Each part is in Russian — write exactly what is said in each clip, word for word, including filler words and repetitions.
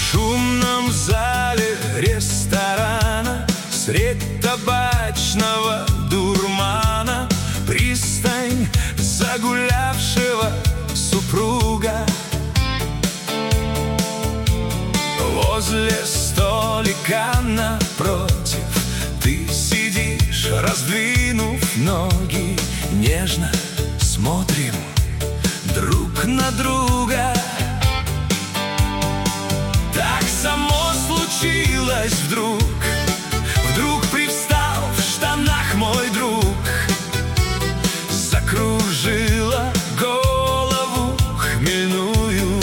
шумном зале ресторана, средь табачного дурмана, пристань загулявшего супруга. Возле столика напротив ты сидишь, раздвинув ноги, нежно смотрим друг на друга. Так само случилось вдруг, вдруг привстал в штанах мой друг. Закружила голову хмельную.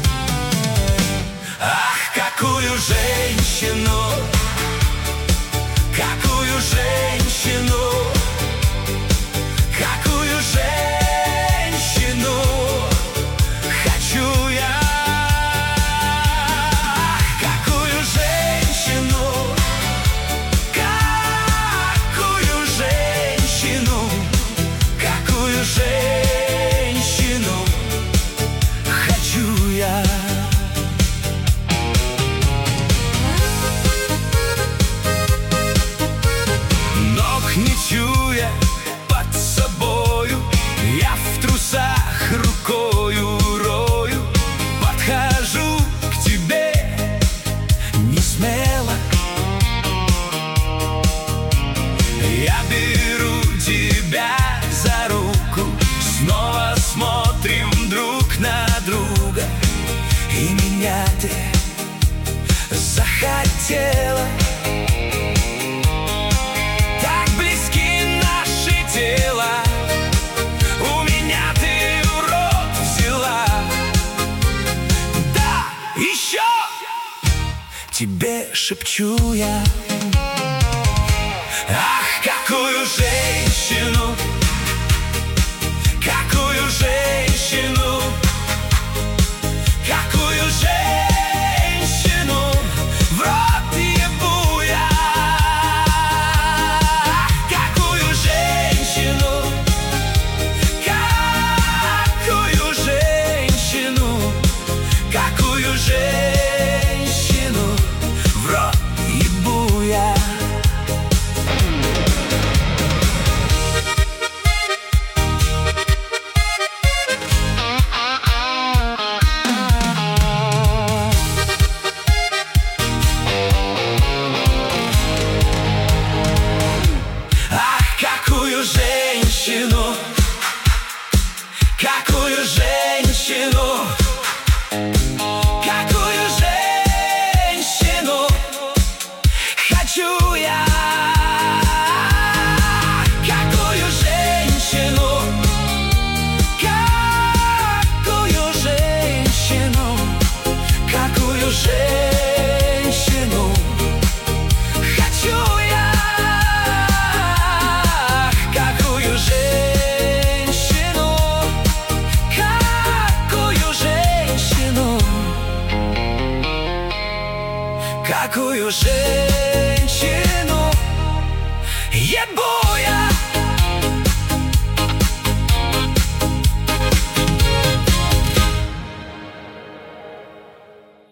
Ах, какую женщину, какую женщину, какую женщину хочу я. Какую женщину, какую женщину, какую женщину хочу я. Не чуя под собою, я в трусах рукою рою, подхожу к тебе не смело. Я беру тебя за руку, снова смотрим друг на друга, и меня ты захотела. Тебе шепчу я. Ах, какую женщину, какую женщину, какую женщину в рот ебу я. Какую женщину, какую женщину, какую женщину в рот ебу я. Ах, какую женщину, какую женщину, какую женщину хочу я. Какую женщину, какую женщину, какую женщину хочу я. Какую женщину, какую женщину, какую женщину